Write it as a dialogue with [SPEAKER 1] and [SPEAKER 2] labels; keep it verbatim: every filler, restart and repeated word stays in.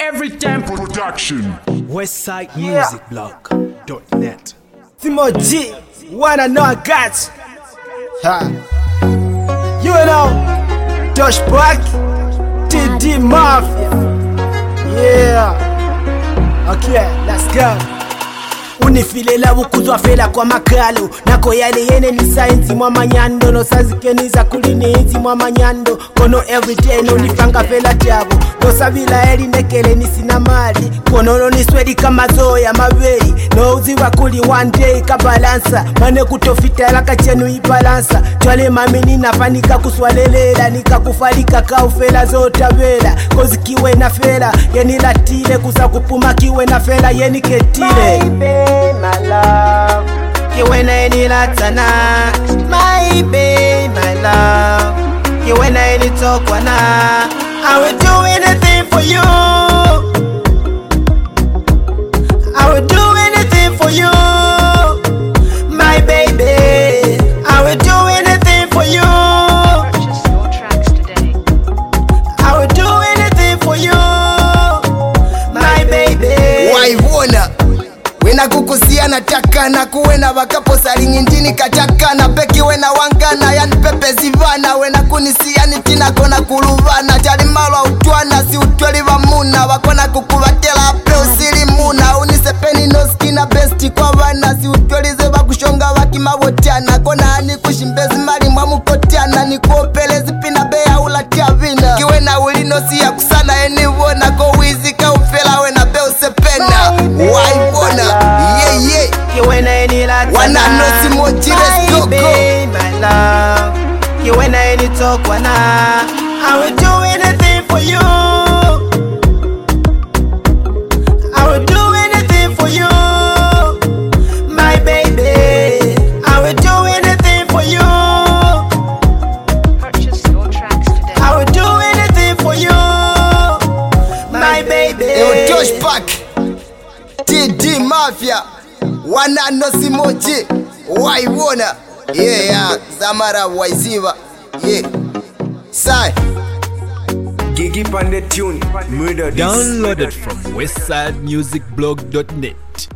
[SPEAKER 1] Every time production.
[SPEAKER 2] Westside Music Blog dot net.
[SPEAKER 3] Timo G, wanna know I got you. Ha. You know, Tosh Black, T D Mafia. Yeah. Okay, let's go. Unifilela bukuzwa fela kwa makalo nako yale yene ni science mwa manyando no sazikeniza kulini hizi mwa manyando kono everyday no nifanga fela tabo no sabila eli nekele ni sina mali kono no ni swedi kama zoya mabei no uziwa kuli one day ka balansa mane kutofita laka chenu ibalansa twale mamini nafanika kuswalelela nikakufalika ka ufela zota vela kozi kiwe na fela yeni latile kusa kupuma kiwe na fela yeni ketile my love, you when I need latana, my baby, my love, you when I need talk wana, I will do anything for you, I will do anything for you, my baby, I will do anything for you,
[SPEAKER 4] purchase your tracks today,
[SPEAKER 3] I will do anything for you, my baby.
[SPEAKER 5] Why wanna? Wena kukusia nataka na kuwena wakapo sali nyindini kataka na peki wena wangana yani pepe zivana wena kunisia nitina kona kuluvana chali malwa utwana si utweli wa muna wakona kukuvatela ape usili muna unisepeni no skina besti kwa wana si utweli zeba kushonga wakima wotiana kona hani kushimbezi mali mwa mukotiana ni kuopelezi pina bea ulatia vina kiwena ulinosi ya kusana eni wona kowizi kaufela wena be usepena waibona. Yeah, yeah.
[SPEAKER 3] You when I need latana,
[SPEAKER 5] Wanna know Timo G, let's go, go.
[SPEAKER 3] My love, you when I need talk wana, I will do anything for you. I will do anything for you, my baby. I will do anything for you.
[SPEAKER 4] purchase your tracks today,
[SPEAKER 3] I will do anything for you, my baby.
[SPEAKER 5] Yo, Tosh Black, T D Mafia, Wanna know Timo G, why wanna? Yeah, yeah, Zamara Waiziva, yeah. Sai.
[SPEAKER 2] Gigi Pande Tune, Murder This.
[SPEAKER 1] Downloaded from Westside Music Blog dot net.